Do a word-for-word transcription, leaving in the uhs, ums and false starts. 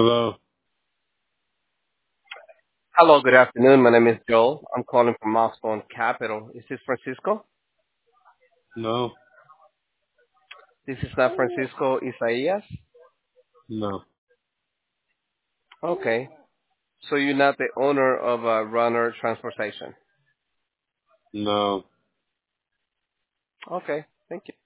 Hello. Hello, good afternoon. My name is Joel. I'm calling from Milestone Capital. Is this Francisco? No. This is not Francisco Isaias? No. Okay. So you're not the owner of uh, Runner Transportation? No. Okay. Thank you.